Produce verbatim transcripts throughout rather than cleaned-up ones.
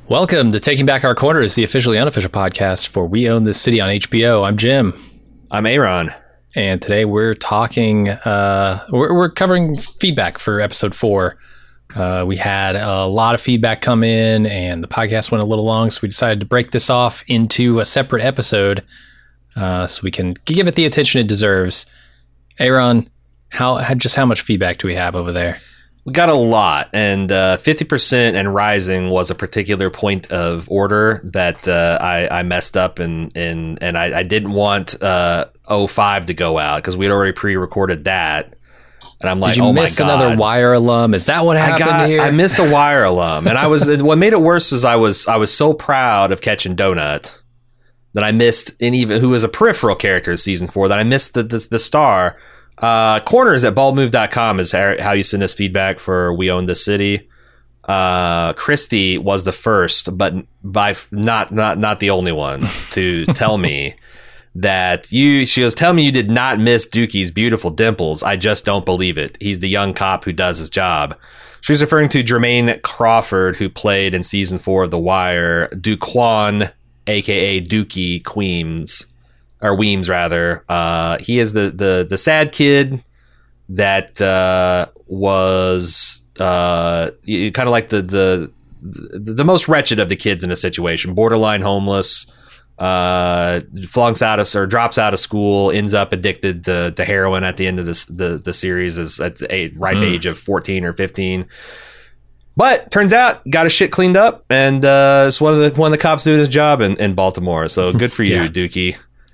Welcome to Taking Back Our Corners, the officially unofficial podcast for We Own This City on H B O. I'm Jim. I'm Aaron. And today we're talking, uh, we're, we're covering feedback for episode four. Uh, we had a lot of feedback come in and the podcast went a little long, so we decided to break this off into a separate episode uh, so we can give it the attention it deserves. Aaron, how, how just how much feedback do we have over there? We got a lot, and uh, fifty percent and rising was a particular point of order that uh, I, I messed up, and and, and I, I didn't want uh, oh five to go out because we'd already pre-recorded that. And I'm like, Did you oh miss my God. another Wire alum? Is that what happened I got, here? I missed a Wire alum, and I was what made it worse is I was I was so proud of catching Donut that I missed, and even who was a peripheral character in season four, that I missed the the, the star. Uh, corners at bald move dot com is how you send us feedback for We Own This City. Uh, Christy was the first, but by not not not the only one to tell me that you. She goes, "Tell me you did not miss Dookie's beautiful dimples. I just don't believe it. He's the young cop who does his job." She's referring to Jermaine Crawford, who played in season four of The Wire, Duquan, aka Dookie Queens. Or Weems, rather. Uh, he is the, the, the sad kid that uh, was uh, kind of like the, the the most wretched of the kids in a situation. Borderline homeless, uh, flunks out of or drops out of school, ends up addicted to, to heroin at the end of this, the the series is at the ripe mm. age of fourteen or fifteen. But turns out got his shit cleaned up, and uh, it's one of the one of the cops doing his job in, in Baltimore. So good for you, yeah. Dookie.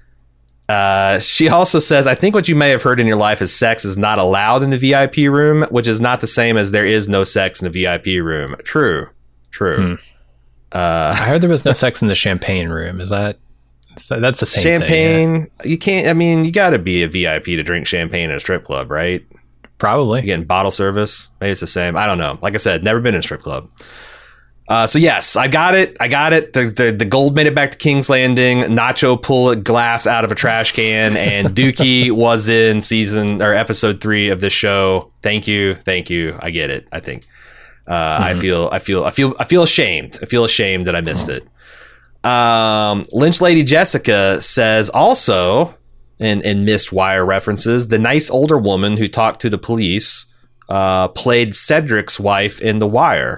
Uh, she also says, I think what you may have heard in your life is sex is not allowed in the V I P room, which is not the same as there is no sex in the V I P room. True. True. Hmm. Uh, I heard there was no sex in the champagne room. Is that, is that that's the same champagne, thing? Champagne. Yeah. You can't, I mean, you got to be a V I P to drink champagne in a strip club, right? Probably. You're getting bottle service. Maybe it's the same. I don't know. Like I said, never been in a strip club. Uh, so yes, I got it. I got it. The, the the gold made it back to King's Landing. Nacho pulled a glass out of a trash can, and Dookie was in season or episode three of this show. Thank you, thank you. I get it. I think. Uh, mm-hmm. I feel. I feel. I feel. I feel ashamed. I feel ashamed that I missed it. Um, Lynch Lady Jessica says also, in in missed Wire references, the nice older woman who talked to the police uh, played Cedric's wife in The Wire.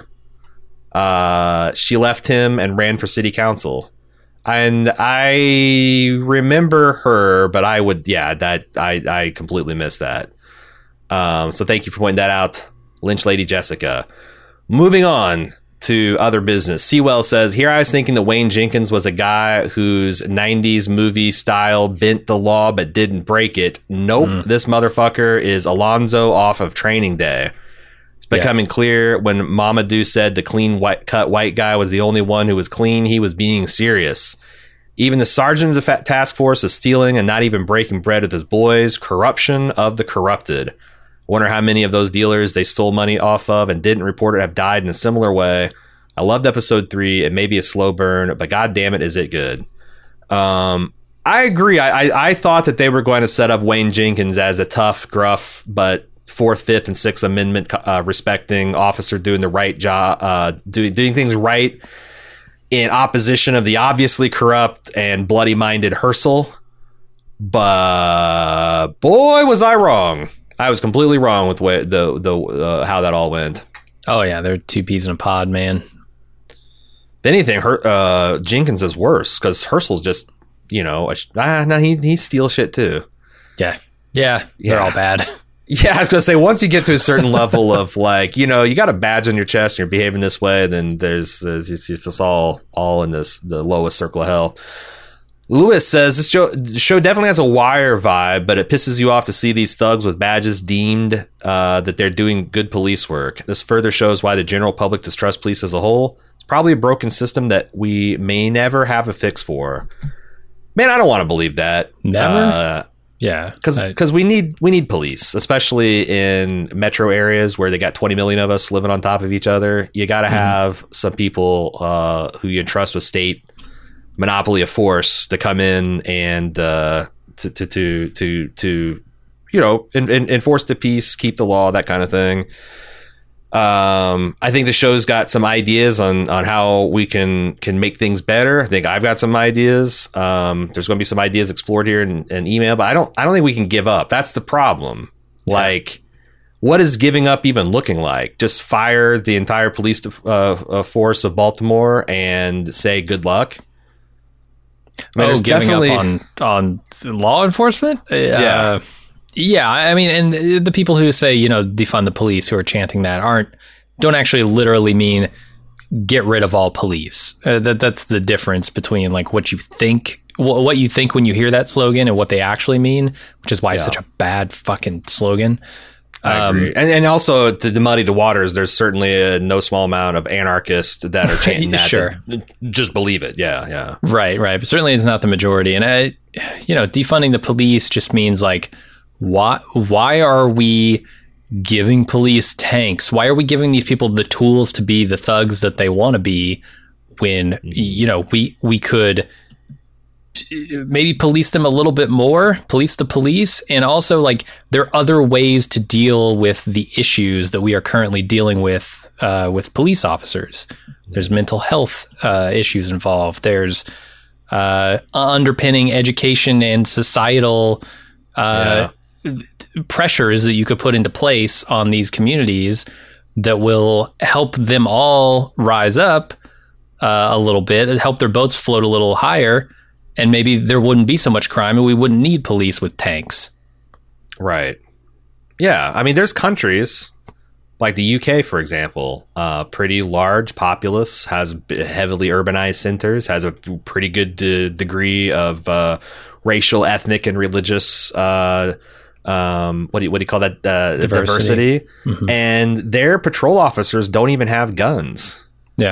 Uh, she left him and ran for city council, and I remember her, but I would, yeah, that I, I completely missed that. Um, so thank you for pointing that out, Lynch Lady Jessica. Moving on to other business. Sewell says, here I was thinking that Wayne Jenkins was a guy whose nineties movie style bent the law but didn't break it. Nope. Mm. This motherfucker is Alonzo off of Training Day. Becoming yeah. clear when Mamadou said the clean white cut white guy was the only one who was clean, he was being serious. Even the sergeant of the task force is stealing and not even breaking bread with his boys. Corruption of the corrupted. I wonder how many of those dealers they stole money off of and didn't report it have died in a similar way. I loved episode three. It may be a slow burn, but god damn it, is it good. Um, I agree. I, I, I thought that they were going to set up Wayne Jenkins as a tough, gruff, but Fourth, Fifth, and Sixth Amendment uh, respecting officer doing the right job, uh, doing doing things right in opposition of the obviously corrupt and bloody-minded Herschel. But boy, was I wrong! I was completely wrong with the way, the the uh, how that all went. Oh yeah, they're two peas in a pod, man. If anything, Her- uh, Jenkins is worse because Herschel's just, you know, ah, no, he he steals shit too. Yeah, yeah, they're yeah. all bad. Yeah, I was going to say, once you get to a certain level of, like, you know, you got a badge on your chest and you're behaving this way, then there's, there's it's, it's just all all in this the lowest circle of hell. Lewis says, this show, the show definitely has a Wire vibe, but it pisses you off to see these thugs with badges deemed uh, that they're doing good police work. This further shows why the general public distrusts police as a whole. It's probably a broken system that we may never have a fix for. Man, I don't want to believe that. Never? Uh, Yeah, because because we need we need police, especially in metro areas where they got twenty million of us living on top of each other. You got to have mm-hmm. some people uh, who you entrust with state monopoly of force to come in and uh, to, to to to to you know in, in, enforce the peace, keep the law, that kind of thing. Um, I think the show's got some ideas on, on how we can, can make things better. I think I've got some ideas. Um, there's going to be some ideas explored here in, in email, but I don't, I don't think we can give up. That's the problem. Yeah. Like, what is giving up even looking like? Just fire the entire police uh, uh, force of Baltimore and say good luck. I mean, oh, giving definitely... up on, on law enforcement? Yeah. Uh, yeah, I mean, and the people who say, you know, defund the police, who are chanting that, aren't don't actually literally mean get rid of all police. Uh, that that's the difference between like what you think, wh- what you think when you hear that slogan and what they actually mean, which is why yeah. it's such a bad fucking slogan. I agree. Um, and, and also to, to muddy the waters, there's certainly a no small amount of anarchists that are chanting that. Sure. Just believe it. Yeah. Yeah. Right. Right. But certainly it's not the majority. And I, you know, defunding the police just means like, why, why are we giving police tanks? Why are we giving these people the tools to be the thugs that they want to be when, you know, we, we could maybe police them a little bit more, police the police. And also like there are other ways to deal with the issues that we are currently dealing with, uh, with police officers. There's mental health, uh, issues involved. There's, uh, underpinning education and societal, uh, yeah. pressures that you could put into place on these communities that will help them all rise up, uh, a little bit and help their boats float a little higher. And maybe there wouldn't be so much crime and we wouldn't need police with tanks. Right. Yeah. I mean, there's countries like the U K, for example, uh, pretty large populace, has heavily urbanized centers, has a pretty good de- degree of uh, racial, ethnic, and religious uh, um, what do you, what do you call that? Uh, diversity. diversity. Mm-hmm. And their patrol officers don't even have guns. Yeah.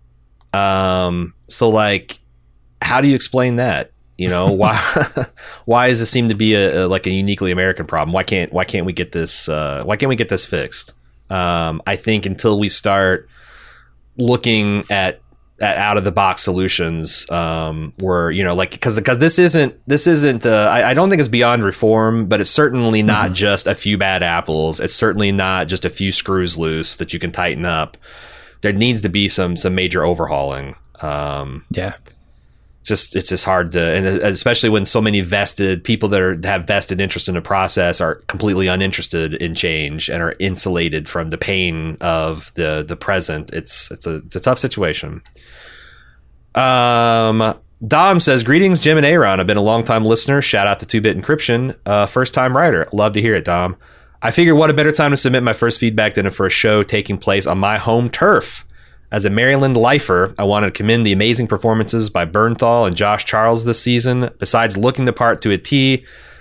Um. So like, how do you explain that? You know, why why does it seem to be a, a like a uniquely American problem? Why can't why can't we get this uh, why can't we get this fixed? Um, I think until we start looking at, at out of the box solutions, um, where you know, like because because this isn't this isn't uh, I, I don't think it's beyond reform, but it's certainly not mm-hmm. just a few bad apples. It's certainly not just a few screws loose that you can tighten up. There needs to be some some major overhauling. Um, yeah. Just it's just hard to, and especially when so many vested people that are have vested interest in the process are completely uninterested in change and are insulated from the pain of the the present. It's it's a it's a tough situation. Um, Dom says, "Greetings, Jim and Aaron. I've been a long time listener. Shout out to Two Bit Encryption, uh, first time writer. Love to hear it, Dom. I figured what a better time to submit my first feedback than for a show taking place on my home turf." As a Maryland lifer, I wanted to commend the amazing performances by Bernthal and Josh Charles this season. Besides looking the part to a T,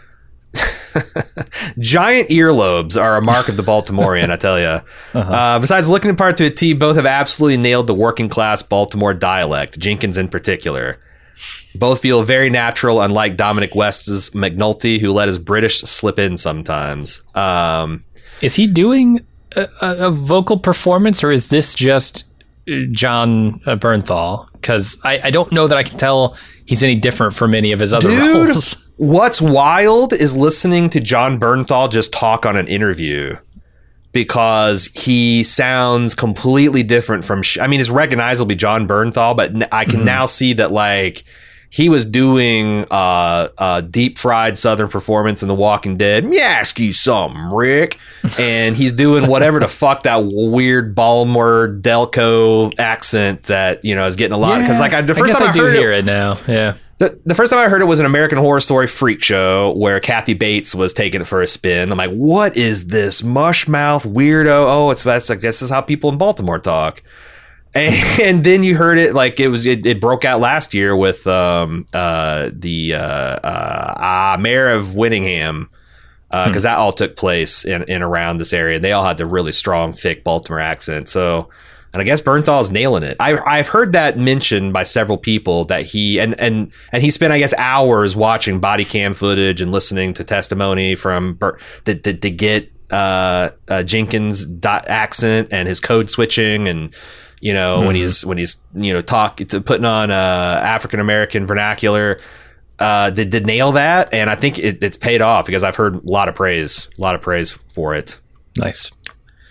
giant earlobes are a mark of the Baltimorean, I tell you. Uh-huh. Uh, besides looking the part to a T, both have absolutely nailed the working class Baltimore dialect, Jenkins in particular. Both feel very natural, unlike Dominic West's McNulty, who let his British slip in sometimes. Um, is he doing a, a vocal performance, or is this just John uh, Bernthal? Because I, I don't know that I can tell he's any different from any of his other Dude, roles. What's wild is listening to John Bernthal just talk on an interview, because he sounds completely different from sh- I mean, it's recognizably John Bernthal, but n- I can mm-hmm. now see that like he was doing uh, a deep fried Southern performance in The Walking Dead. Me ask you something, Rick. And he's doing whatever the fuck that weird Baltimore Delco accent that, you know, is getting a lot. Because yeah, like I, the first I time I, I do heard hear it, it now. Yeah. The, the first time I heard it was an American Horror Story freak show where Kathy Bates was taking it for a spin. I'm like, what is this mushmouth weirdo? Oh, it's that's like this is how people in Baltimore talk. And, and then you heard it like it was it, it broke out last year with um uh the uh uh ah, Mayor of Winningham, because uh, hmm. that all took place in, in around this area. They all had the really strong, thick Baltimore accent. So, and I guess Bernthal is nailing it. I I've heard that mentioned by several people that he and and and he spent I guess hours watching body cam footage and listening to testimony from Ber- that to, to get uh, uh Jenkins' dot accent and his code switching and. You know, mm-hmm. when he's when he's, you know, talk to putting on uh, African American vernacular, uh, did, did nail that. And I think it, it's paid off because I've heard a lot of praise, a lot of praise for it. Nice.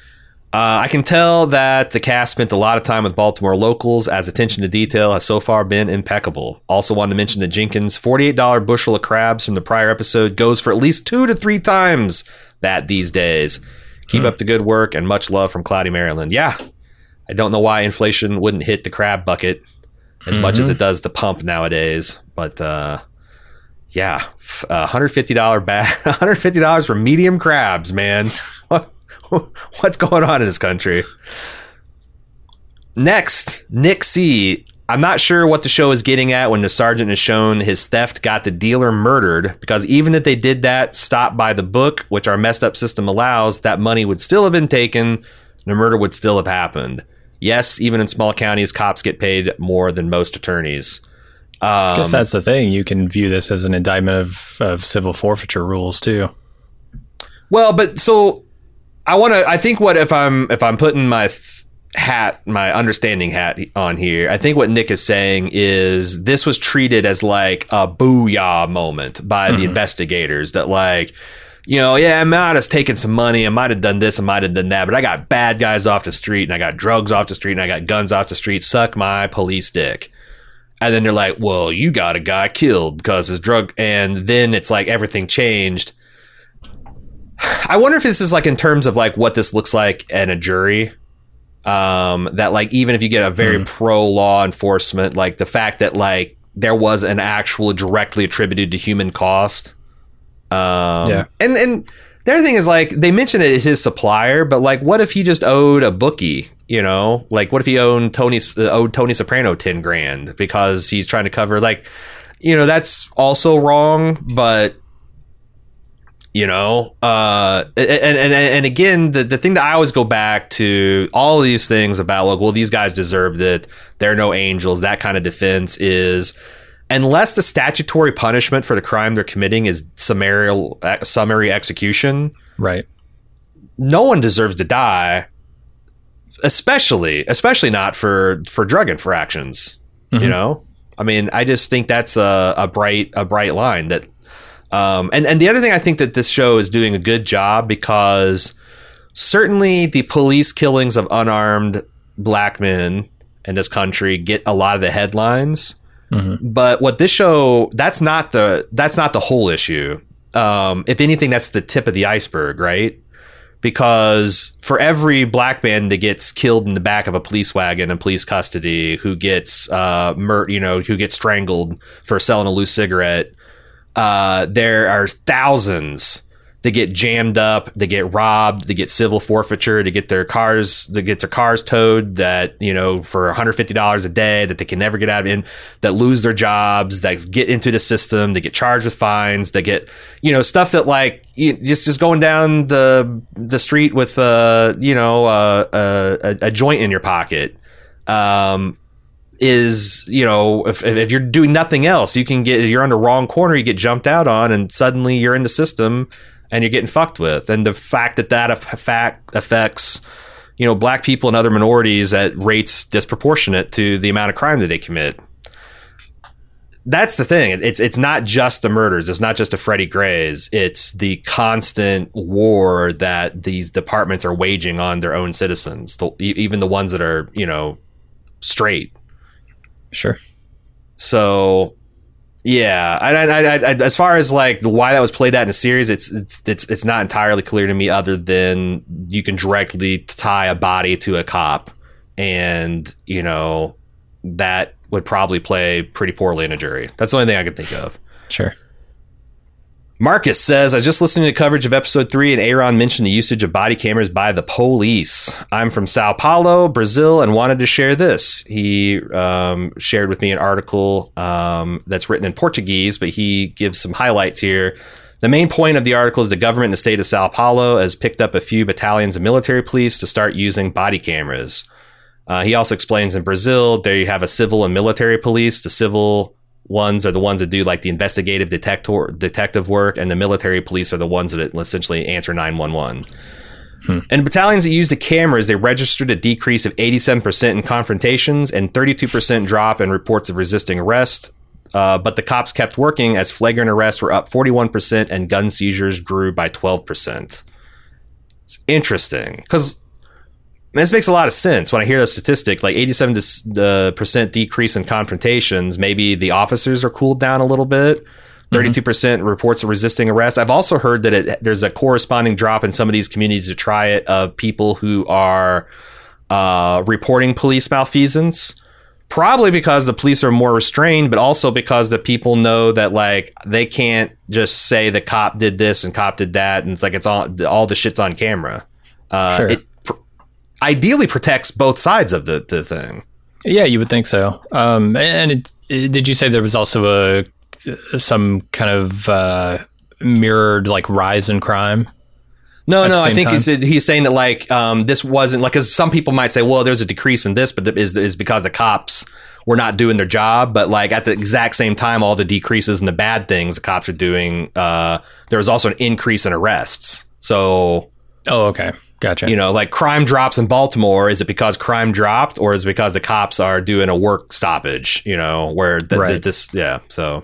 Uh, I can tell that the cast spent a lot of time with Baltimore locals, as attention to detail has so far been impeccable. Also wanted to mention that Jenkins' forty-eight dollars bushel of crabs from the prior episode goes for at least two to three times that these days. Keep hmm. up the good work, and much love from Cloudy, Maryland. Yeah, I don't know why inflation wouldn't hit the crab bucket as mm-hmm. much as it does the pump nowadays, but uh, yeah, uh, one hundred fifty dollars bag, one hundred fifty dollars for medium crabs, man. What's going on in this country? Next, Nick C. I'm not sure what the show is getting at when the sergeant is shown his theft got the dealer murdered, because even if they did that stop by the book, which our messed up system allows, that money would still have been taken. The murder would still have happened. Yes, even in small counties, cops get paid more than most attorneys. Um, I guess that's the thing. You can view this as an indictment of, of civil forfeiture rules too. Well, but so... I want to. I think what if I'm if I'm putting my hat, my understanding hat on here. I think what Nick is saying is this was treated as like a booyah moment by mm-hmm. the investigators. That like, you know, yeah, I might have taken some money, I might have done this, I might have done that, but I got bad guys off the street, and I got drugs off the street, and I got guns off the street. Suck my police dick. And then they're like, well, you got a guy killed because his drug, and then it's like everything changed. I wonder if this is like in terms of like what this looks like in a jury, um, that like even if you get a very mm. pro law enforcement, like the fact that like there was an actual directly attributed to human cost. Um, yeah. And, and the other thing is like they mention it as his supplier, but like what if he just owed a bookie, you know, like what if he owned Tony, uh, owed Tony Soprano ten grand because he's trying to cover like, you know, that's also wrong, but. You know, uh, and, and and again, the, the thing that I always go back to, all of these things about, like, well, these guys deserved it. They're no angels. That kind of defense is, unless the statutory punishment for the crime they're committing is summary, summary execution. Right. No one deserves to die, especially, especially not for, for drug infractions. Mm-hmm. You know, I mean, I just think that's a, a bright, a bright line that, Um, and, and the other thing I think that this show is doing a good job, because certainly the police killings of unarmed black men in this country get a lot of the headlines. Mm-hmm. But what this show, that's not the that's not the whole issue. Um, if anything, that's the tip of the iceberg, right? Because for every black man that gets killed in the back of a police wagon in police custody, who gets uh, mur- you know, who gets strangled for selling a loose cigarette, Uh, there are thousands that get jammed up, they get robbed, they get civil forfeiture, they get their cars, they get their cars towed, that, you know, for one hundred fifty dollars a day that they can never get out of, in, that lose their jobs, that get into the system, they get charged with fines, they get, you know, stuff that like you, just just going down the the street with uh you know uh, a, a joint in your pocket. Um, is, you know, if if you're doing nothing else, you can get, if you're on the wrong corner, you get jumped out on, and suddenly you're in the system and you're getting fucked with. And the fact that that fact affects, you know, black people and other minorities at rates disproportionate to the amount of crime that they commit. That's the thing. It's it's not just the murders. It's not just the Freddie Grays. It's the constant war that these departments are waging on their own citizens, even the ones that are, you know, straight. Sure. So, yeah, I, I, I, I, as far as like the why that was played out in a series, it's it's it's it's not entirely clear to me. Other than you can directly tie a body to a cop, and you know that would probably play pretty poorly in a jury. That's the only thing I could think of. Sure. Marcus says, I was just listening to coverage of episode three, and Aaron mentioned the usage of body cameras by the police. I'm from Sao Paulo, Brazil, and wanted to share this. He um, shared with me an article um, that's written in Portuguese, but he gives some highlights here. The main point of the article is the government in the state of Sao Paulo has picked up a few battalions of military police to start using body cameras. Uh, he also explains in Brazil, they have a civil and military police. The civil ones are the ones that do like the investigative detector detective work, and the military police are the ones that essentially answer nine one one. Hmm. And battalions that use the cameras, they registered a decrease of eighty-seven percent in confrontations and thirty-two percent drop in reports of resisting arrest. Uh, but the cops kept working, as flagrant arrests were up forty-one percent and gun seizures grew by twelve percent. It's interesting because this makes a lot of sense when I hear the statistic, like eighty-seven percent decrease in confrontations. Maybe the officers are cooled down a little bit. thirty-two percent mm-hmm. reports of resisting arrest. I've also heard that it, there's a corresponding drop in some of these communities to try it of people who are uh, reporting police malfeasance. Probably because the police are more restrained, but also because the people know that like they can't just say the cop did this and cop did that, and it's like it's all all the shit's on camera. Uh, sure. It pr- ideally protects both sides of the, the thing. Yeah, you would think so. Um, and it, it, did you say there was also a some kind of uh, mirrored like rise in crime? No, no, I think he's, he's saying that like um, this wasn't like, because some people might say, well, there's a decrease in this, but is is because the cops were not doing their job. But like at the exact same time, all the decreases and the bad things the cops are doing, uh, there was also an increase in arrests. So, oh, okay, gotcha. You know, like crime drops in Baltimore. Is it because crime dropped, or is it because the cops are doing a work stoppage? You know, where the, right. the, this, yeah, so.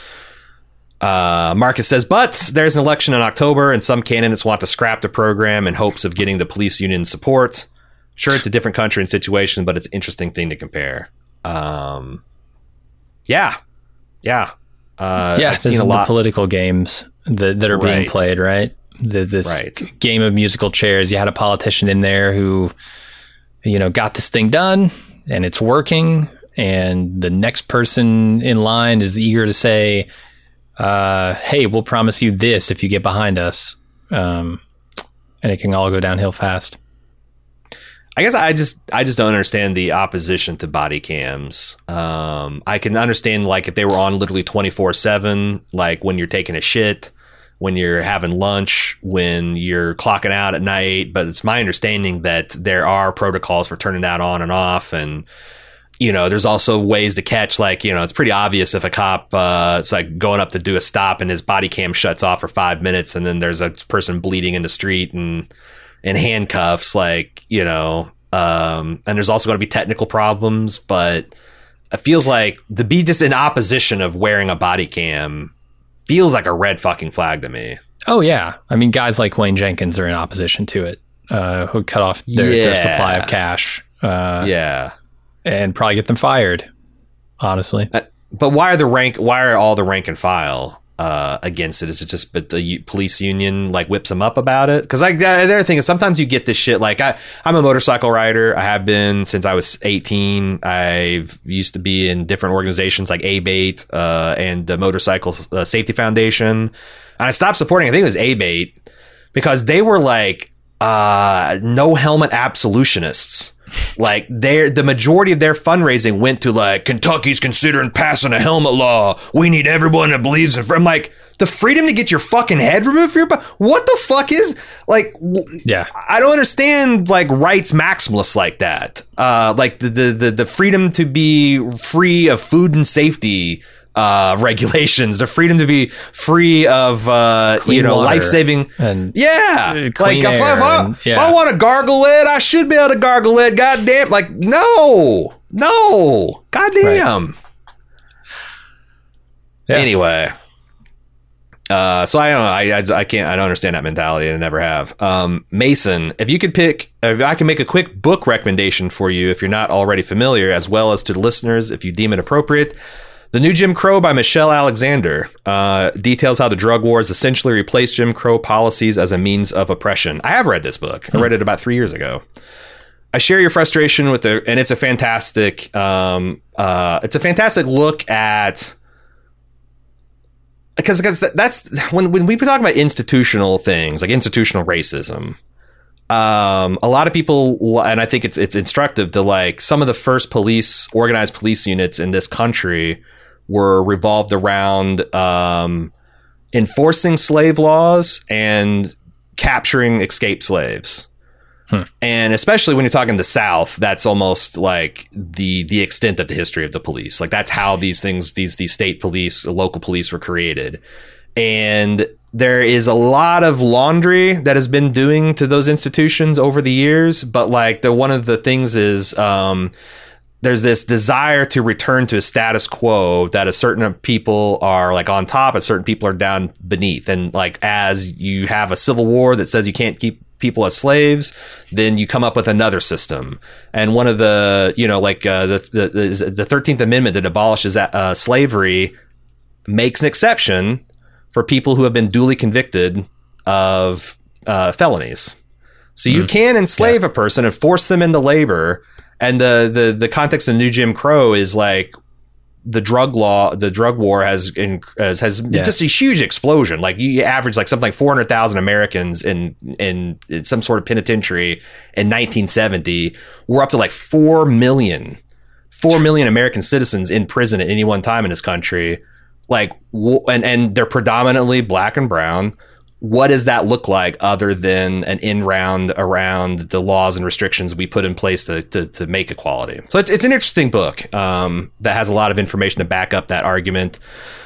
Uh, Marcus says, but there's an election in October and some candidates want to scrap the program in hopes of getting the police union support. Sure, it's a different country and situation, but it's an interesting thing to compare. Um, yeah. Yeah. Uh, yeah, I've this seen is a lot. The political games that, that are being Right. played, right? The, this Right. game of musical chairs. You had a politician in there who, you know, got this thing done and it's working. And the next person in line is eager to say, uh, hey, we'll promise you this if you get behind us. Um, and it can all go downhill fast. I guess I just I just don't understand the opposition to body cams. Um, I can understand like if they were on literally twenty-four seven, like when you're taking a shit, when you're having lunch, when you're clocking out at night. But it's my understanding that there are protocols for turning that on and off. And you know, there's also ways to catch, like, you know, it's pretty obvious if a cop, uh, it's like going up to do a stop and his body cam shuts off for five minutes and then there's a person bleeding in the street and in handcuffs, like, you know, um, and there's also going to be technical problems, but it feels like to be just in opposition of wearing a body cam feels like a red fucking flag to me. Oh, yeah. I mean, guys like Wayne Jenkins are in opposition to it, uh, who cut off their, yeah. their supply of cash. Uh, yeah. And probably get them fired, honestly. Uh, but why are the rank? Why are all the rank and file uh, against it? Is it just but the u- police union like whips them up about it? Because like the other thing is sometimes you get this shit. Like I, I'm a motorcycle rider. I have been since I was eighteen. I've used to be in different organizations like A-Bait uh, and the Motorcycle uh, Safety Foundation. And I stopped supporting. I think it was A-Bait because they were like uh, no helmet absolutionists. Like their the majority of their fundraising went to like Kentucky's considering passing a helmet law. We need everyone that believes in. I'm like the freedom to get your fucking head removed from your body. What the fuck is like? Yeah, I don't understand like rights maximalists like that. Uh, like the, the the the freedom to be free of food and safety uh, regulations, the freedom to be free of uh, you know life saving and yeah, like if, I, if, I, and, yeah. if I want to gargle it, I should be able to gargle it. God damn, like no, no, god damn. Right. Yeah. Anyway, uh, so I don't know. I, I I can't. I don't understand that mentality. I never have. Um, Mason, if you could pick, if I can make a quick book recommendation for you, if you're not already familiar, as well as to the listeners, if you deem it appropriate. The New Jim Crow by Michelle Alexander uh, details how the drug wars essentially replaced Jim Crow policies as a means of oppression. I have read this book. I read it about three years ago. I share your frustration with the, and it's a fantastic, um, uh, it's a fantastic look at, because because that's when when we talk about institutional things like institutional racism. Um, a lot of people, and I think it's it's instructive to like some of the first police organized police units in this country were revolved around um, enforcing slave laws and capturing escaped slaves. Hmm. And especially when you're talking the South, that's almost like the the extent of the history of the police. Like that's how these things, these these state police, local police were created. And there is a lot of laundry that has been doing to those institutions over the years. But like the one of the things is um, there's this desire to return to a status quo that a certain people are like on top, and certain people are down beneath. And like as you have a civil war that says you can't keep people as slaves, then you come up with another system. And one of the, you know, like uh, the, the the thirteenth Amendment that abolishes uh, slavery makes an exception for people who have been duly convicted of uh, felonies. So you mm. can enslave yeah. a person and force them into labor. And the, the, the context of New Jim Crow is like the drug law, the drug war has in, has, has yeah. just a huge explosion. Like you average like something like four hundred thousand Americans in, in in some sort of penitentiary in nineteen seventy. We're up to like four million, four million American citizens in prison at any one time in this country. Like, and, and they're predominantly black and brown. What does that look like other than an in round around the laws and restrictions we put in place to, to, to make equality? So it's, it's an interesting book um, that has a lot of information to back up that argument.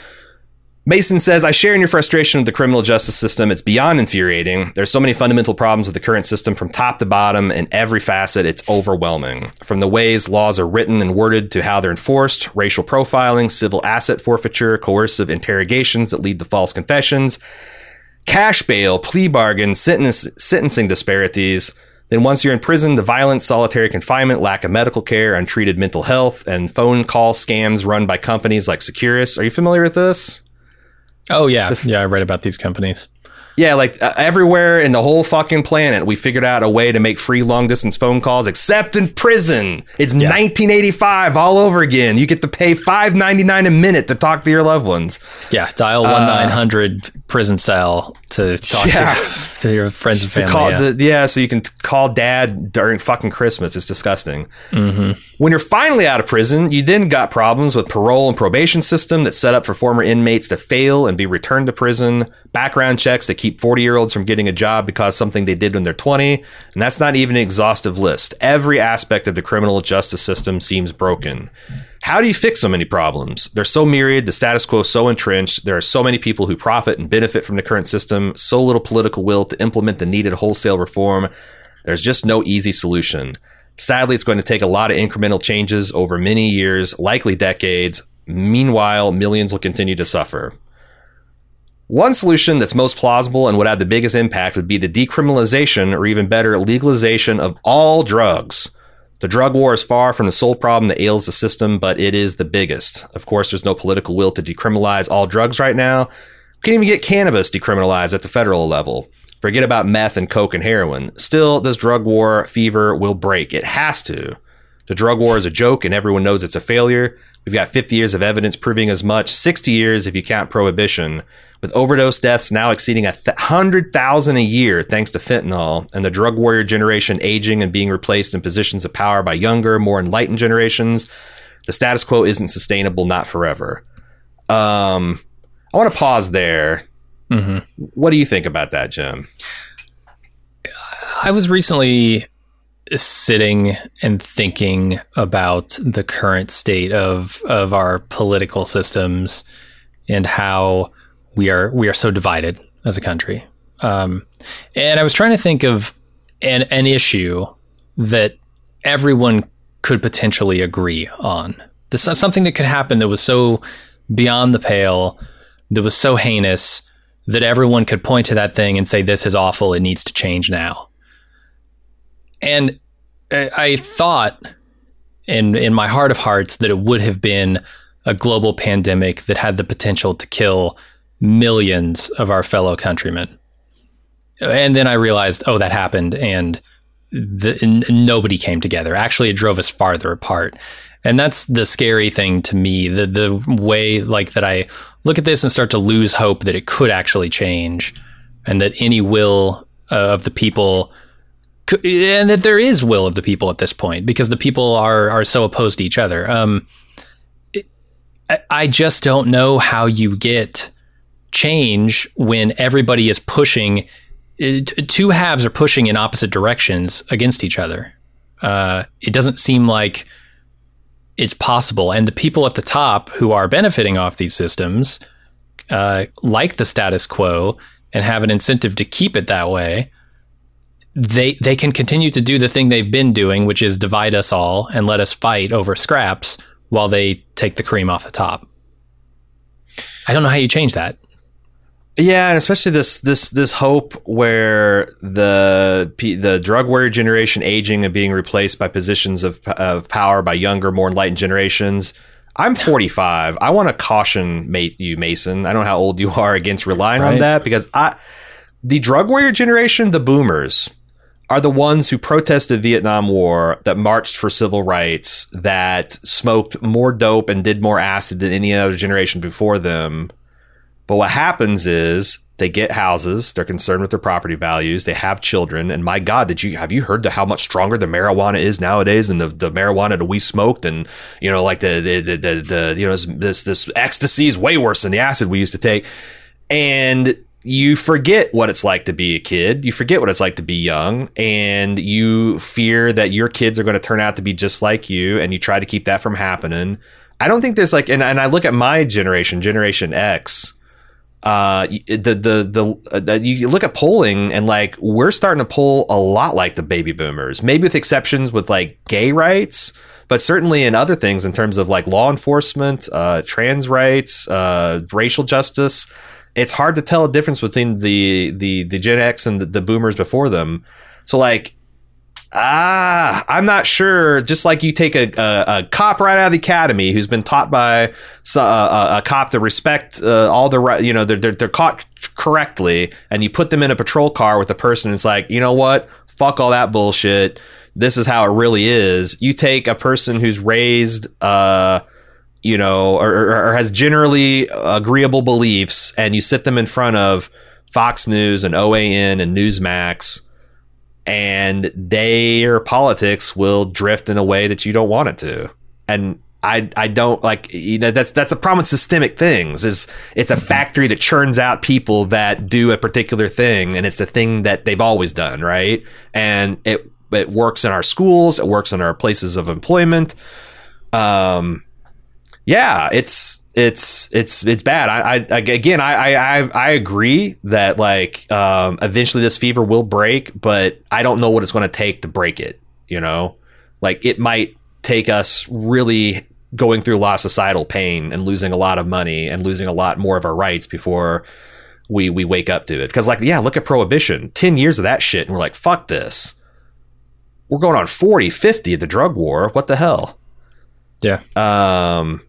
Mason says, I share in your frustration with the criminal justice system. It's beyond infuriating. There's so many fundamental problems with the current system from top to bottom. In every facet, it's overwhelming. From the ways laws are written and worded to how they're enforced, racial profiling, civil asset forfeiture, coercive interrogations that lead to false confessions, cash bail, plea bargains, sentence, sentencing disparities. Then once you're in prison, the violence, solitary confinement, lack of medical care, untreated mental health, and phone call scams run by companies like Securus. Are you familiar with this? Oh, yeah. Yeah, I read about these companies. Yeah, like uh, everywhere in the whole fucking planet, we figured out a way to make free long distance phone calls, except in prison. It's yeah. nineteen eighty-five all over again. You get to pay five ninety-nine a minute to talk to your loved ones. Yeah, dial one nine hundred uh, prison cell to talk yeah. to, to your friends and family. Call, yeah. The, yeah, so you can t- call dad during fucking Christmas. It's disgusting. Mm-hmm. When you're finally out of prison, you then got problems with parole and probation system that's set up for former inmates to fail and be returned to prison, background checks that keep forty-year-olds from getting a job because something they did when they're twenty, and that's not even an exhaustive list. Every aspect of the criminal justice system seems broken. How do you fix so many problems? They're so myriad, the status quo so entrenched, there are so many people who profit and benefit from the current system, so little political will to implement the needed wholesale reform. There's just no easy solution. Sadly, it's going to take a lot of incremental changes over many years, likely decades. Meanwhile, millions will continue to suffer. One solution that's most plausible and would have the biggest impact would be the decriminalization, or even better, legalization of all drugs. The drug war is far from the sole problem that ails the system, but it is the biggest. Of course, there's no political will to decriminalize all drugs right now. We can't even get cannabis decriminalized at the federal level. Forget about meth and coke and heroin. Still, this drug war fever will break. It has to. The drug war is a joke, and everyone knows it's a failure. We've got fifty years of evidence proving as much, sixty years if you count prohibition, with overdose deaths now exceeding a th- one hundred thousand a year thanks to fentanyl, and the drug warrior generation aging and being replaced in positions of power by younger, more enlightened generations. The status quo isn't sustainable, not forever. Um, I want to pause there. Mm-hmm. What do you think about that, Jim? I was recently sitting and thinking about the current state of of our political systems and how we are we are so divided as a country. Um, and I was trying to think of an an issue that everyone could potentially agree on. This is something that could happen that was so beyond the pale, that was so heinous, that everyone could point to that thing and say, this is awful, it needs to change now. And I, I thought in in my heart of hearts that it would have been a global pandemic that had the potential to kill millions of our fellow countrymen. And then I realized, oh, that happened, and the, n- nobody came together. Actually, it drove us farther apart. And that's the scary thing to me, the the way like that I look at this and start to lose hope that it could actually change, and that any will uh, of the people, could, and that there is will of the people at this point, because the people are are so opposed to each other. Um, it, I, I just don't know how you get change when everybody is pushing, it, two halves are pushing in opposite directions against each other. Uh, it doesn't seem like it's possible. And the people at the top who are benefiting off these systems, uh, like the status quo and have an incentive to keep it that way, they they can continue to do the thing they've been doing, which is divide us all and let us fight over scraps while they take the cream off the top. I don't know how you change that. Yeah, and especially this this this hope where the the drug warrior generation aging and being replaced by positions of of power by younger, more enlightened generations. I'm forty-five. I want to caution you, Mason. I don't know how old you are against relying right. on that, because I the drug warrior generation, the boomers, are the ones who protested the Vietnam War, that marched for civil rights, that smoked more dope and did more acid than any other generation before them. But what happens is they get houses, they're concerned with their property values, they have children, and my God, did you have you heard the, how much stronger the marijuana is nowadays than the, the marijuana that we smoked? And you know, like the the the, the, the you know this this ecstasy is way worse than the acid we used to take. And you forget what it's like to be a kid. You forget what it's like to be young, and you fear that your kids are going to turn out to be just like you, and you try to keep that from happening. I don't think there's like, and, and I look at my generation, Generation X. Uh, the the the, the you look at polling, and like we're starting to poll a lot like the baby boomers, maybe with exceptions with like gay rights, but certainly in other things in terms of like law enforcement, uh, trans rights, uh, racial justice. It's hard to tell a difference between the the the Gen X and the, the boomers before them. So like, ah, I'm not sure. Just like you take a, a, a cop right out of the academy who's been taught by a, a, a cop to respect uh, all the right, you know, they're, they're they're caught correctly, and you put them in a patrol car with a person. It's like, you know what? Fuck all that bullshit. This is how it really is. You take a person who's raised, uh, you know, or, or, or has generally agreeable beliefs, and you sit them in front of Fox News and O A N and Newsmax, and their politics will drift in a way that you don't want it to. And I I don't like, you know, that's that's a problem with systemic things, is it's a factory that churns out people that do a particular thing, and it's the thing that they've always done, right? And it it works in our schools, it works in our places of employment. Um yeah, it's it's it's it's bad. I, I again I I I agree that like um, eventually this fever will break, but I don't know what it's going to take to break it. You know, like it might take us really going through a lot of societal pain and losing a lot of money and losing a lot more of our rights before we we wake up to it. Because like, yeah, look at prohibition, ten years of that shit, and we're like, fuck this. We're going on forty, fifty of the drug war. What the hell? Yeah. Um.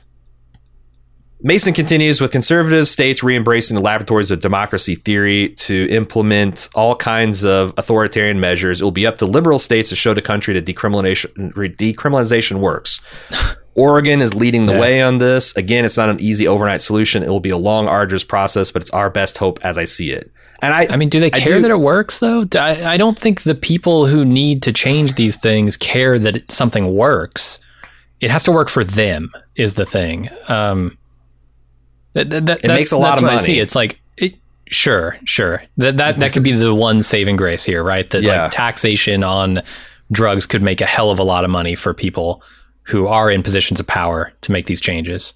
Mason continues with conservative states re-embracing the laboratories of democracy theory to implement all kinds of authoritarian measures. It will be up to liberal states to show the country that decriminalization, decriminalization works. Oregon is leading the yeah. way on this. Again, it's not an easy overnight solution. It will be a long, arduous process, but it's our best hope as I see it. And I, I mean, do they care do, that it works, though? I, I don't think the people who need to change these things care that it, something works. It has to work for them, is the thing. Um, That, that, that, it makes a lot of money. I see. It's like, it, sure, sure. That that that could be the one saving grace here, right? That yeah. like taxation on drugs could make a hell of a lot of money for people who are in positions of power to make these changes.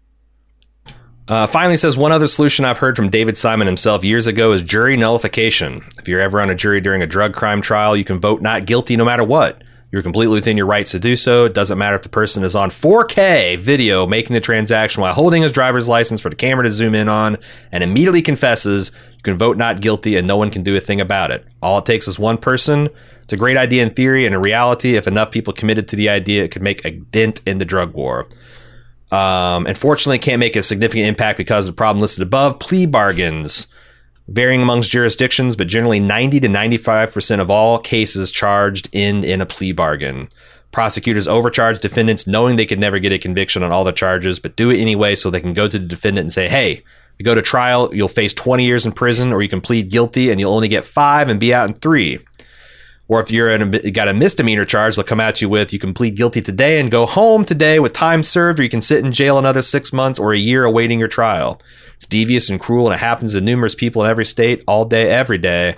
Uh, finally says, one other solution I've heard from David Simon himself years ago is jury nullification. If you're ever on a jury during a drug crime trial, you can vote not guilty no matter what. You're completely within your rights to do so. It doesn't matter if the person is on four K video making the transaction while holding his driver's license for the camera to zoom in on and immediately confesses. You can vote not guilty and no one can do a thing about it. All it takes is one person. It's a great idea in theory, and in reality, if enough people committed to the idea, it could make a dent in the drug war. Um, unfortunately, it can't make a significant impact because of the problem listed above. Plea bargains. Varying amongst jurisdictions, but generally ninety to ninety-five percent of all cases charged end in a plea bargain. Prosecutors overcharge defendants knowing they could never get a conviction on all the charges, but do it anyway so they can go to the defendant and say, hey, you go to trial, you'll face twenty years in prison, or you can plead guilty and you'll only get five and be out in three. Or if you're in a, got a misdemeanor charge, they'll come at you with, you can plead guilty today and go home today with time served, or you can sit in jail another six months or a year awaiting your trial. It's devious and cruel, and it happens to numerous people in every state, all day, every day.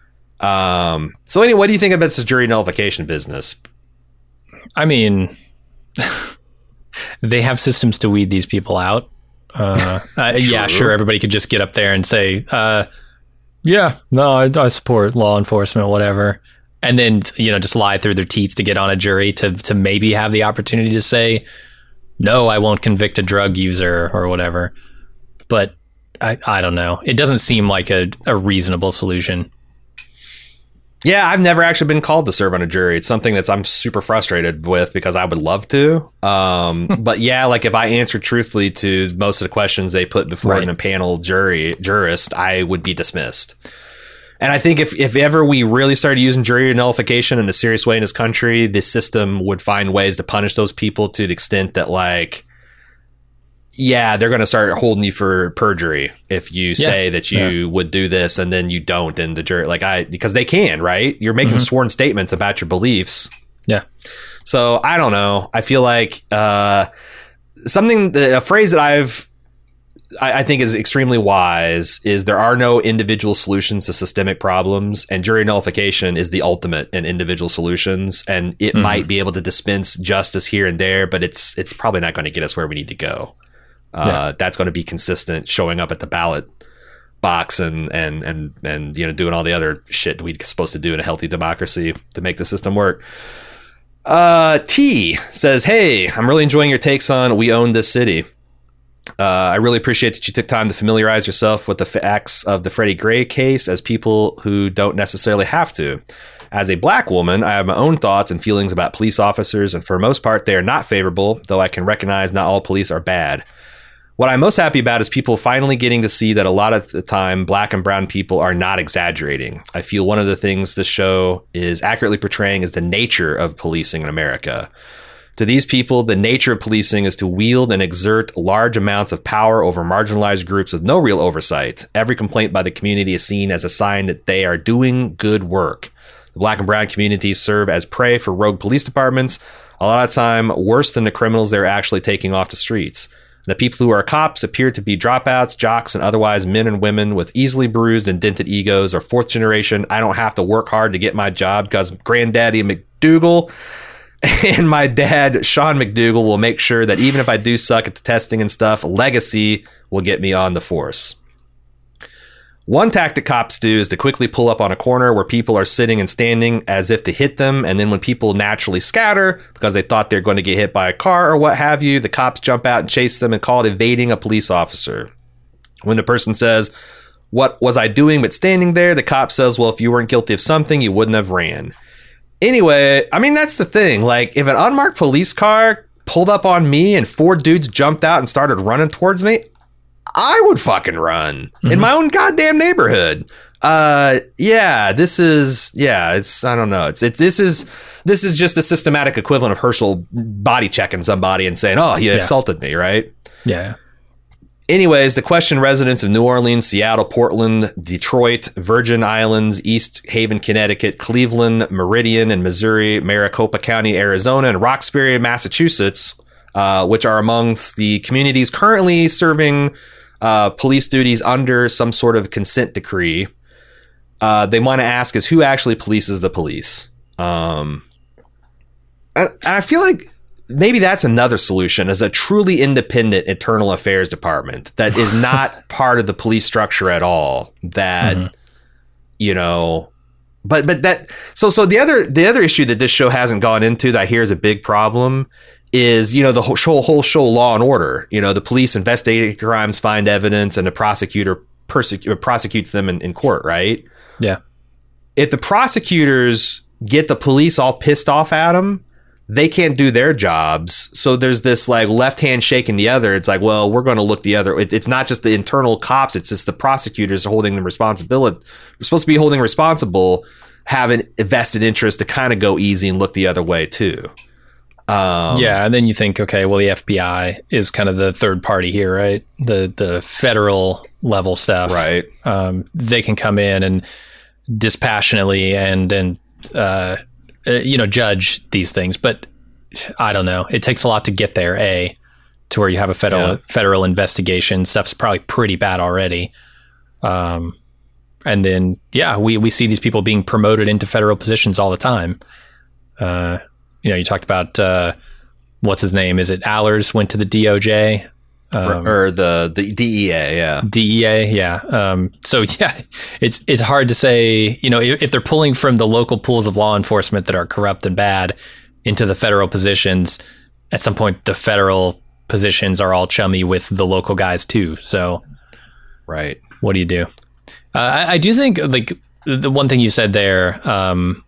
Um, so anyway, what do you think about this jury nullification business? I mean, they have systems to weed these people out. Uh, uh, yeah, sure, everybody could just get up there and say, uh, yeah, no, I, I support law enforcement, whatever. And then, you know, just lie through their teeth to get on a jury to to maybe have the opportunity to say, no, I won't convict a drug user or whatever. But I, I don't know. It doesn't seem like a, a reasonable solution. Yeah, I've never actually been called to serve on a jury. It's something that's I'm super frustrated with because I would love to. Um, but yeah, like if I answered truthfully to most of the questions they put before right. in a panel jury jurist, I would be dismissed. And I think if, if ever we really started using jury nullification in a serious way in this country, this system would find ways to punish those people to the extent that, like, yeah, they're going to start holding you for perjury if you yeah. say that you yeah. would do this and then you don't. And the jury, like, I, because they can, right? You're making mm-hmm. sworn statements about your beliefs. Yeah. So I don't know. I feel like uh, something, a phrase that I've, I, I think is extremely wise is there are no individual solutions to systemic problems, and jury nullification is the ultimate in individual solutions. And it mm-hmm. might be able to dispense justice here and there, but it's it's probably not going to get us where we need to go. Uh, yeah. That's going to be consistent showing up at the ballot box and and and and you know doing all the other shit we're supposed to do in a healthy democracy to make the system work. Uh, T says, "Hey, I'm really enjoying your takes on We Own This City. Uh, I really appreciate that you took time to familiarize yourself with the facts of the Freddie Gray case as people who don't necessarily have to. As a black woman, I have my own thoughts and feelings about police officers, and for the most part, they are not favorable, though I can recognize not all police are bad. What I'm most happy about is people finally getting to see that a lot of the time, black and brown people are not exaggerating. I feel one of the things this show is accurately portraying is the nature of policing in America. To these people, the nature of policing is to wield and exert large amounts of power over marginalized groups with no real oversight. Every complaint by the community is seen as a sign that they are doing good work. The black and brown communities serve as prey for rogue police departments, a lot of the time worse than the criminals they're actually taking off the streets. The people who are cops appear to be dropouts, jocks, and otherwise men and women with easily bruised and dented egos, or fourth generation, I don't have to work hard to get my job because Granddaddy McDougal and my dad, Sean McDougal, will make sure that even if I do suck at the testing and stuff, legacy will get me on the force. One tactic cops do is to quickly pull up on a corner where people are sitting and standing as if to hit them. And then when people naturally scatter because they thought they're going to get hit by a car or what have you, the cops jump out and chase them and call it evading a police officer. When the person says, "What was I doing but standing there?" the cop says, "Well, if you weren't guilty of something, you wouldn't have ran." Anyway, I mean, that's the thing. Like, if an unmarked police car pulled up on me and four dudes jumped out and started running towards me, I would fucking run mm-hmm. in my own goddamn neighborhood. Uh, yeah, this is, yeah, it's, I don't know. It's, it's, this is, this is just the systematic equivalent of Herschel body checking somebody and saying, "Oh, he yeah. assaulted me," right? Yeah. Anyways, the question residents of New Orleans, Seattle, Portland, Detroit, Virgin Islands, East Haven, Connecticut, Cleveland, Meridian and Missouri, Maricopa County, Arizona, and Roxbury, Massachusetts, uh, which are amongst the communities currently serving uh, police duties under some sort of consent decree. Uh, they want to ask is who actually polices the police? Um, I, I feel like maybe that's another solution, is a truly independent internal affairs department that is not part of the police structure at all. That, mm-hmm. you know, but but that so so the other the other issue that this show hasn't gone into that I hear is a big problem is, you know, the whole show, whole show Law and Order. You know, the police investigate crimes, find evidence, and the prosecutor persecu- prosecutes them in, in court, right? Yeah. If the prosecutors get the police all pissed off at them, they can't do their jobs. So there's this like left hand shaking the other. It's like, well, we're going to look the other. It, it's not just the internal cops. It's just the prosecutors holding them responsibility. We're supposed to be holding responsible, have an vested interest to kind of go easy and look the other way too. Um, yeah. And then you think, okay, well, the F B I is kind of the third party here, right? The, the federal level stuff, right? Um, they can come in and dispassionately and, and, uh, Uh, you know, judge these things, but I don't know. It takes a lot to get there. A to where you have a federal yeah. federal investigation. Stuff's probably pretty bad already. Um, and then yeah, we we see these people being promoted into federal positions all the time. Uh, you know, you talked about uh, what's his name? Is it Allers went to the D O J? Um, or the, the D E A, yeah. D E A, yeah. Um, so, yeah, it's it's hard to say, you know, if, if they're pulling from the local pools of law enforcement that are corrupt and bad into the federal positions, at some point the federal positions are all chummy with the local guys too. So, Right. What do you do? Uh, I, I do think like the one thing you said there um,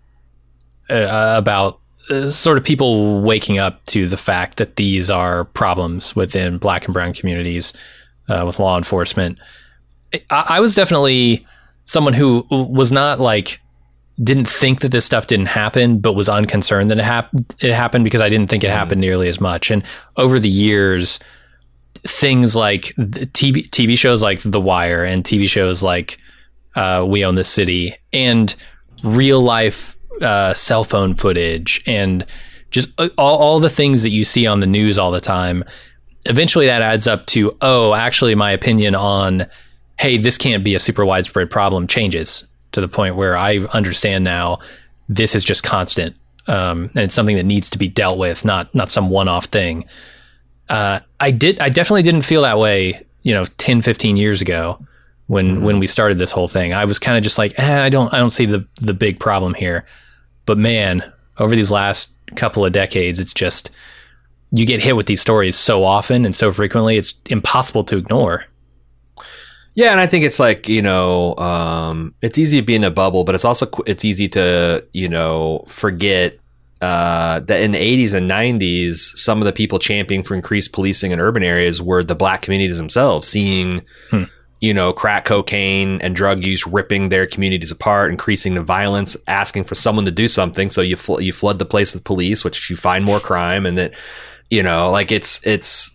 uh, about uh, sort of people waking up to the fact that these are problems within Black and brown communities uh, with law enforcement. I, I was definitely someone who was not like didn't think that this stuff didn't happen, but was unconcerned that it, hap- it happened because I didn't think it happened nearly as much. And over the years, things like T V T V shows like The Wire and T V shows like uh, We Own This City and real life uh, cell phone footage and just all, all the things that you see on the news all the time, eventually that adds up to, oh, actually my opinion on, hey, this can't be a super widespread problem changes to the point where I understand now this is just constant. Um, and it's something that needs to be dealt with, not not some one-off thing. Uh, I did. I definitely didn't feel that way, you know, ten, fifteen years ago when, mm-hmm. when we started this whole thing. I was kind of just like, eh, I don't I don't see the, the big problem here. But man, over these last couple of decades, it's just, you get hit with these stories so often and so frequently, it's impossible to ignore. Yeah, and I think it's like, you know, um, it's easy to be in a bubble, but it's also it's easy to, you know, forget uh, that in the eighties and nineties, some of the people championing for increased policing in urban areas were the Black communities themselves, seeing, hmm. you know, crack cocaine and drug use ripping their communities apart, increasing the violence, asking for someone to do something. So you fl- you flood the place with police, which you find more crime, and that, you know, like it's it's.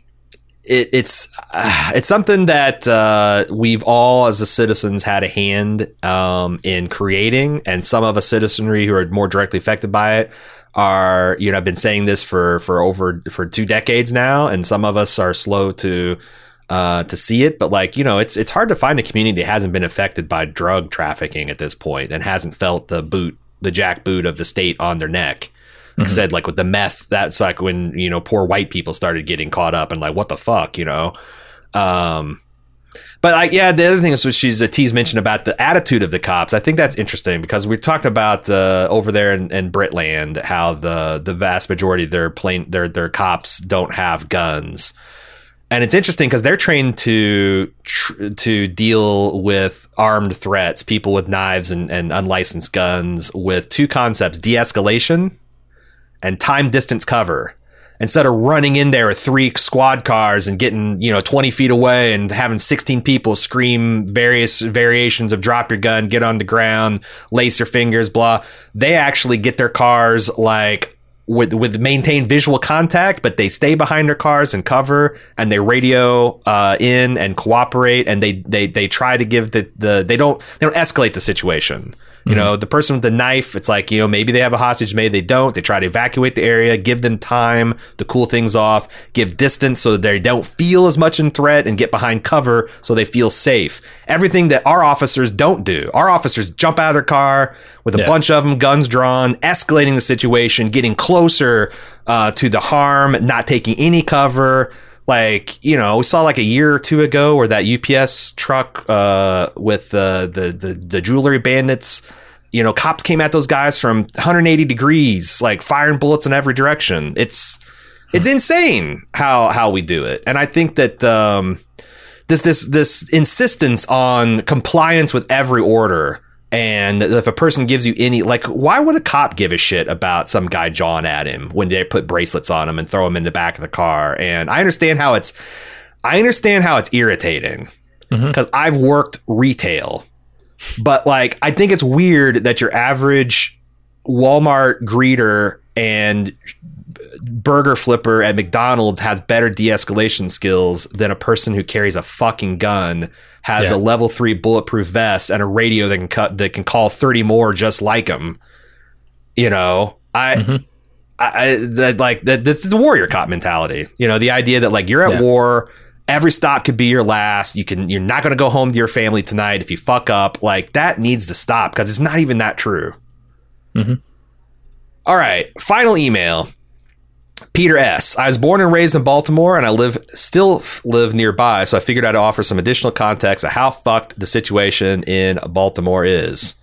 It, it's uh, it's something that uh, we've all, as the citizens, had a hand um, in creating, and some of us citizenry who are more directly affected by it are, you know, I've been saying this for for over for two decades now, and some of us are slow to uh, to see it. But like, you know, it's it's hard to find a community that hasn't been affected by drug trafficking at this point and hasn't felt the boot, the jack boot of the state on their neck. Like I said, like with the meth, that's like when, you know, poor white people started getting caught up and like, what the fuck, you know? Um, but like, yeah, the other thing is what she's, uh, T's mentioned about the attitude of the cops. I think that's interesting because we talked about uh, over there in, in Britland, how the, the vast majority of their plane, their, their cops don't have guns. And it's interesting because they're trained to tr- to deal with armed threats, people with knives and, and unlicensed guns with two concepts, de-escalation and time distance cover. Instead of running in there with three squad cars and getting, you know, twenty feet away and having sixteen people scream various variations of drop your gun, get on the ground, lace your fingers, blah. They actually get their cars like with with maintained visual contact, but they stay behind their cars and cover, and they radio uh, in and cooperate, and they they they try to give the the they don't they don't escalate the situation. You know, the person with the knife, it's like, you know, maybe they have a hostage, maybe they don't. They try to evacuate the area, give them time to cool things off, give distance so they don't feel as much in threat, and get behind cover so they feel safe. Everything that our officers don't do. Our officers jump out of their car with a yeah. bunch of them, guns drawn, escalating the situation, getting closer uh, to the harm, not taking any cover. Like, you know, we saw like a year or two ago where that U P S truck uh, with uh, the, the the jewelry bandits, you know, cops came at those guys from one hundred eighty degrees, like firing bullets in every direction. It's it's insane how how we do it. And I think that um, this this this insistence on compliance with every order. And if a person gives you any, like, why would a cop give a shit about some guy jawing at him when they put bracelets on him and throw him in the back of the car? And I understand how it's, I understand how it's irritating because mm-hmm. I've worked retail, but like, I think it's weird that your average Walmart greeter and burger flipper at McDonald's has better de-escalation skills than a person who carries a fucking gun, has yeah. a level three bulletproof vest and a radio that can cut that can call thirty more just like him. You know, I, mm-hmm. I, I that, like that. This is the warrior cop mentality. You know, the idea that like you're at yeah. war, every stop could be your last. You can, you're not going to go home to your family tonight if you fuck up. Like that needs to stop because it's not even that true. Mm-hmm. All right, final email. Peter S. I was born and raised in Baltimore, and I live still live nearby, so I figured I'd offer some additional context of how fucked the situation in Baltimore is.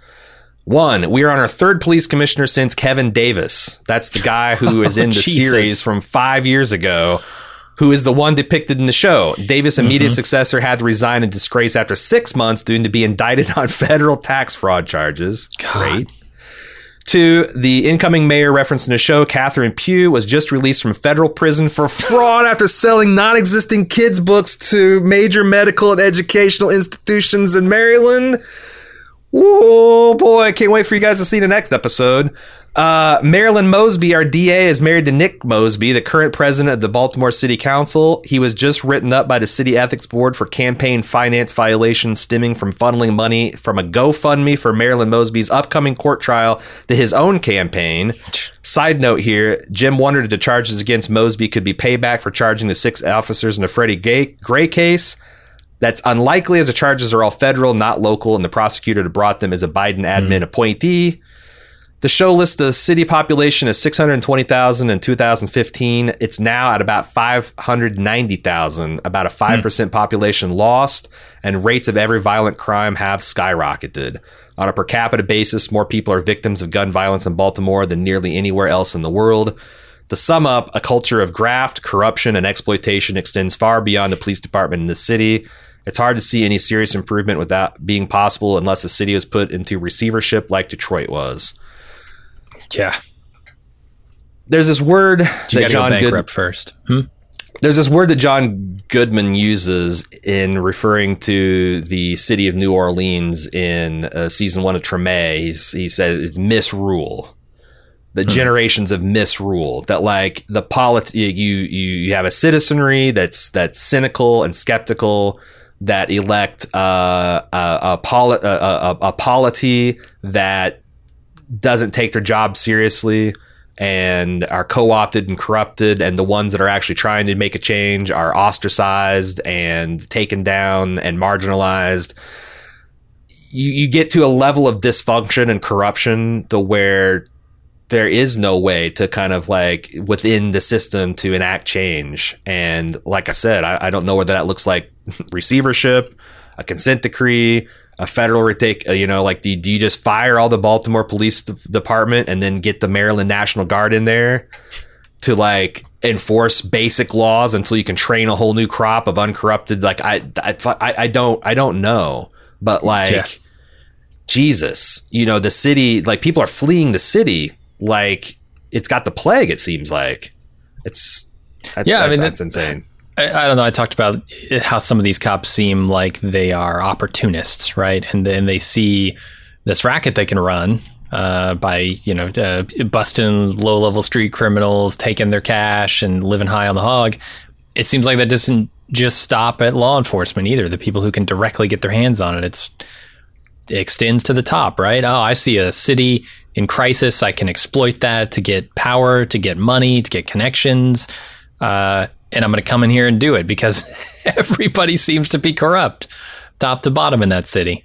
One, we are on our third police commissioner since Kevin Davis. That's the guy who is in the oh, series from five years ago. who is the one depicted in the show. Davis' immediate Mm-hmm. successor had to resign in disgrace after six months due to be indicted on federal tax fraud charges. God. Great. Two, the incoming mayor referenced in the show, Catherine Pugh, was just released from federal prison for fraud after selling non-existing kids' books to major medical and educational institutions in Maryland. Oh boy, I can't wait for you guys to see the next episode. Uh, Marilyn Mosby, our D A, is married to Nick Mosby, the current president of the Baltimore City Council. He was just written up by the City Ethics Board for campaign finance violations stemming from funneling money from a GoFundMe for Marilyn Mosby's upcoming court trial to his own campaign. Side note here, Jim wondered if the charges against Mosby could be payback for charging the six officers in the Freddie Gay- Gray case. That's unlikely, as the charges are all federal, not local, and the prosecutor that brought them is a Biden admin mm. appointee. The show lists the city population as six hundred twenty thousand in two thousand fifteen. It's now at about five hundred ninety thousand, about a five percent mm. population lost, and rates of every violent crime have skyrocketed. On a per capita basis, more people are victims of gun violence in Baltimore than nearly anywhere else in the world. To sum up, a culture of graft, corruption, and exploitation extends far beyond the police department in the city. It's hard to see any serious improvement without being possible unless the city was put into receivership like Detroit was. Yeah. There's this word you that John go bankrupt Good- first. Hmm? There's this word that John Goodman uses in referring to the city of New Orleans in uh, season one of Treme. He's, he says it's misrule. The hmm. generations of misrule. That like the polit- you, you you have a citizenry that's that's cynical and skeptical, that elect uh, a, a, poli- a, a, a polity that doesn't take their job seriously and are co-opted and corrupted, and the ones that are actually trying to make a change are ostracized and taken down and marginalized. You, you get to a level of dysfunction and corruption to where there is no way to kind of like within the system to enact change. And like I said, I, I don't know whether that looks like receivership, a consent decree, a federal retake, uh, you know, like, do, do you just fire all the Baltimore Police D- Department and then get the Maryland National Guard in there to like enforce basic laws until you can train a whole new crop of uncorrupted? Like, I, I, I, I don't, I don't know, but like, yeah. Jesus, you know, the city, like people are fleeing the city. Like it's got the plague. It seems like it's, that's, yeah, that's, I mean, that's that, insane. I, I don't know. I talked about how some of these cops seem like they are opportunists, right? And then they see this racket they can run uh, by, you know, uh, busting low-level street criminals, taking their cash, and living high on the hog. It seems like that doesn't just stop at law enforcement either. The people who can directly get their hands on it, it's it extends to the top, right? Oh, I see a city in crisis. I can exploit that to get power, to get money, to get connections. Uh, and I'm going to come in here and do it because everybody seems to be corrupt, top to bottom in that city.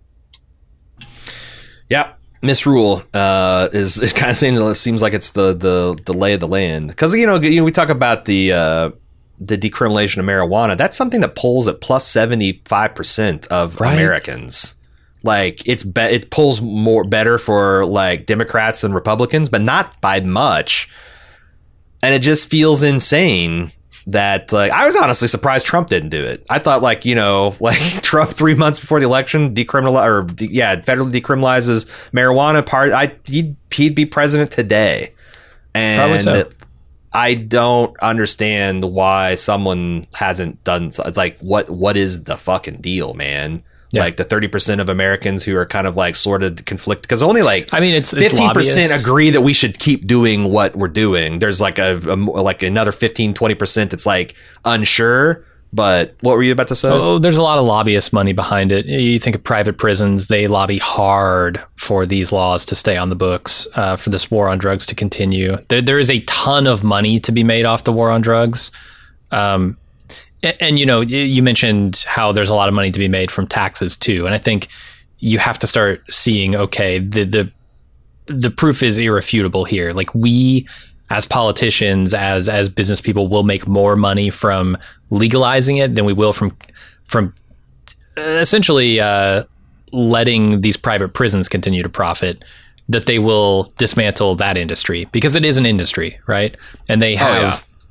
Yeah, misrule uh, is is kind of saying it seems like it's the the the lay of the land, because you know you know we talk about the uh, the decriminalization of marijuana. That's something that polls at plus seventy-five percent of right. Americans. Like it's be- it polls more better for like Democrats than Republicans, but not by much. And it just feels insane that like I was honestly surprised Trump didn't do it. I thought like, you know, like Trump three months before the election decriminalize or de- yeah, federally decriminalizes marijuana. Part I he'd, he'd be president today, and Probably so. I don't understand why someone hasn't done. So. It's like what what is the fucking deal, man? Yeah. Like the thirty percent of Americans who are kind of like sort of conflict, because only like I mean it's fifteen percent agree that we should keep doing what we're doing. There's like a, a like another fifteen, twenty percent that's like unsure. But what were you about to say? Oh, there's a lot of lobbyist money behind it. You think of private prisons, they lobby hard for these laws to stay on the books, uh, for this war on drugs to continue. There, there is a ton of money to be made off the war on drugs. Um, And, and, you know, you mentioned how there's a lot of money to be made from taxes, too. And I think you have to start seeing, OK, the the the proof is irrefutable here. Like we as politicians, as as business people will make more money from legalizing it than we will from from essentially uh, letting these private prisons continue to profit, that they will dismantle that industry because it is an industry. Right. And they have. Oh, yeah.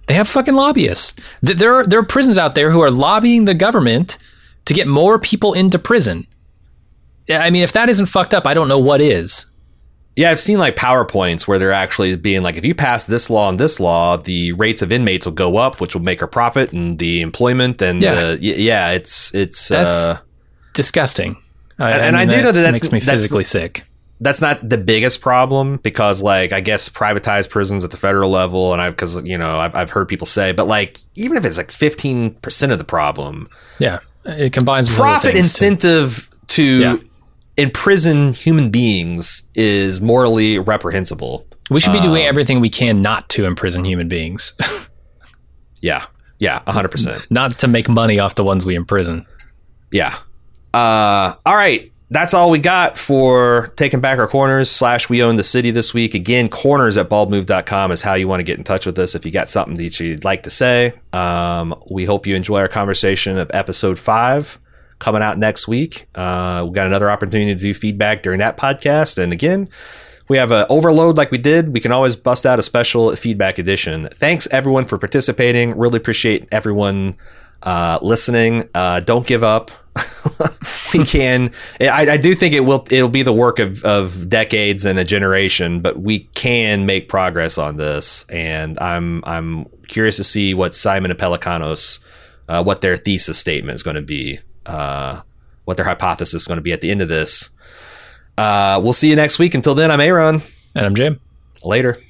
They have fucking lobbyists. There are, there are prisons out there who are lobbying the government to get more people into prison. I mean, if that isn't fucked up, I don't know what is. Yeah, I've seen like PowerPoints where they're actually being like, if you pass this law and this law, the rates of inmates will go up, which will make our profit and the employment. And yeah, the, yeah it's it's that's uh, disgusting. I, and, and I, mean, I do that know that that's makes me that's, physically sick. That's not the biggest problem because, like, I guess privatized prisons at the federal level, and I because you know I've I've heard people say, but like even if it's like fifteen percent of the problem, yeah, it combines with profit incentive to, to yeah. imprison human beings is morally reprehensible. We should be doing um, everything we can not to imprison human beings. yeah, yeah, a hundred percent. Not to make money off the ones we imprison. Yeah. Uh, all right. That's all we got for Taking Back Our Corners slash We Own the City this week. Again, corners at bald move dot com is how you want to get in touch with us if you got something that you'd like to say. Um, we hope you enjoy our conversation of episode five coming out next week. Uh, we got another opportunity to do feedback during that podcast. And again, we have an overload like we did. We can always bust out a special feedback edition. Thanks, everyone, for participating. Really appreciate everyone uh, listening. Uh, don't give up. We can. I, I do think it will. It'll be the work of, of decades and a generation, but we can make progress on this. And I'm I'm curious to see what Simon and Pelicanos, uh, what their thesis statement is going to be, uh, what their hypothesis is going to be at the end of this. Uh, we'll see you next week. Until then, I'm Aaron. And I'm Jim. Later.